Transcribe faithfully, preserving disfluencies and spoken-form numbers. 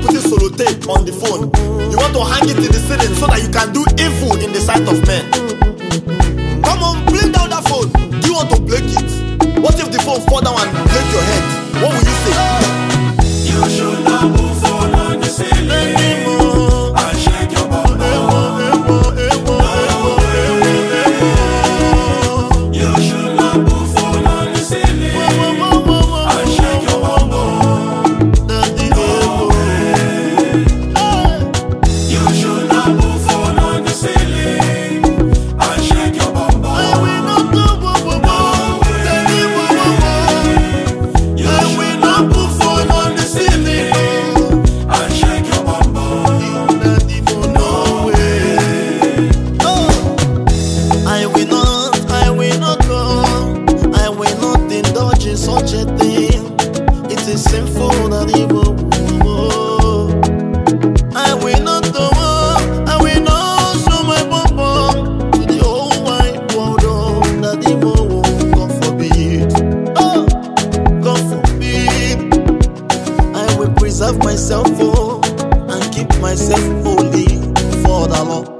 putting solo tape on the phone. You want to hang it in the ceiling so that you can do evil in the sight of men. Come on, bring down that phone. Do you want to break it? What if the phone fall down and break your head? What will you say? You should not put phone on the ceiling and shake your bum bum. You should not put phone on the ceiling and shake your bum bum. No way. You should not put phone on the ceiling and shake your bum bum. Such a thing, it is sinful that he will. I will not go on, I will not show my bum to the whole wide world. Oh, that he will, God forbid. Oh, God forbid. I will preserve myself, oh, and keep myself holy for the Lord.